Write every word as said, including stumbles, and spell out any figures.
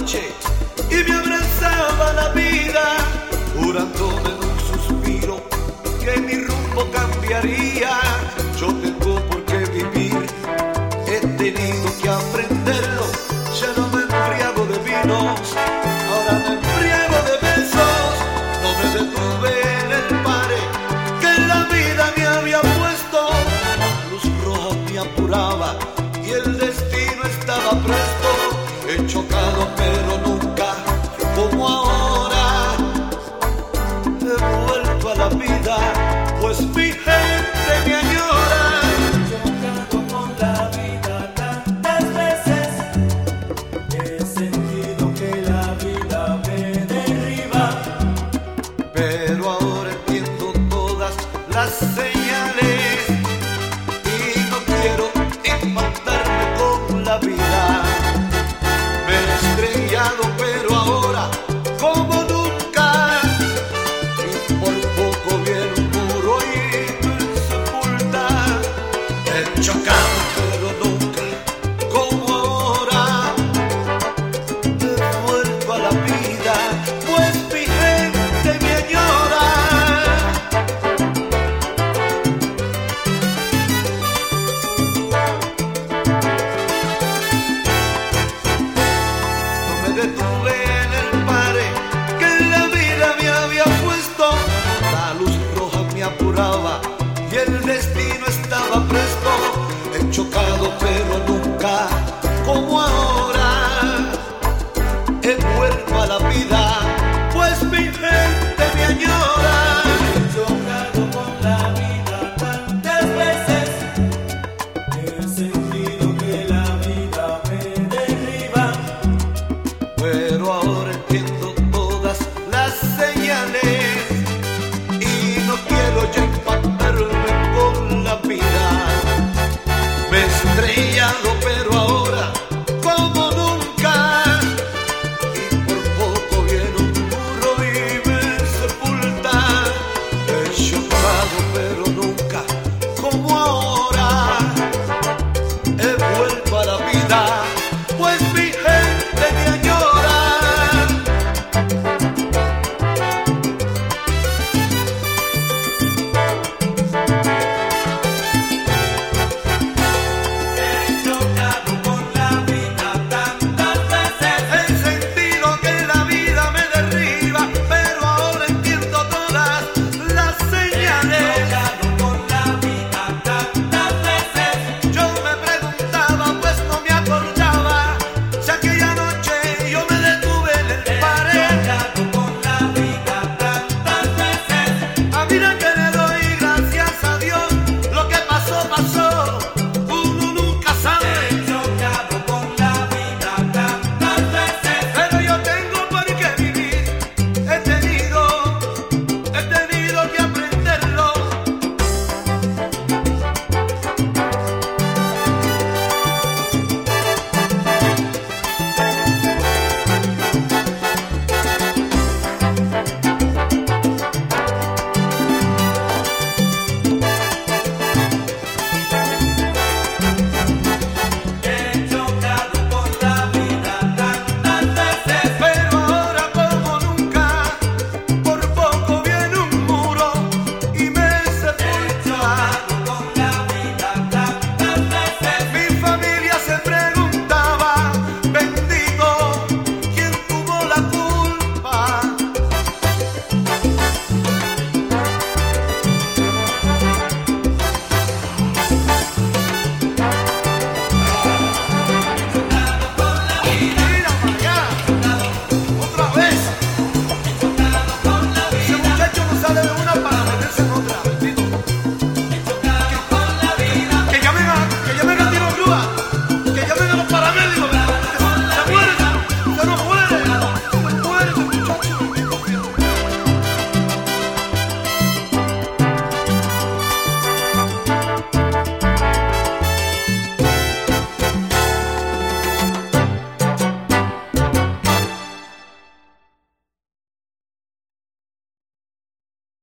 noche y me abrazaba la vida, jurándome en un suspiro que mi rumbo cambiaría. Yo tengo por qué vivir, he tenido que aprenderlo. Ya no me embriago de vinos, ahora me embriago de besos. No me detuve en el pare que la vida me había puesto. La luz roja me apuraba y el destino estaba presto. He chocado pero nunca como ahora. He vuelto a la vida, pues mi gente me añora. He chocado con la vida tantas veces, he sentido que la vida me derriba, Pero ahora entiendo todas las señales y no quiero impactarme con la vida. Me he estrellado pero ahora como nunca, y por poco viene un muro y me sepulta. He chocado pero nunca como ahora. He vuelto a la vida, pues mi gente me añora. No me detuve en el pare que la vida me había puesto. La luz roja me apuraba y el destino estaba presto. He chocado pero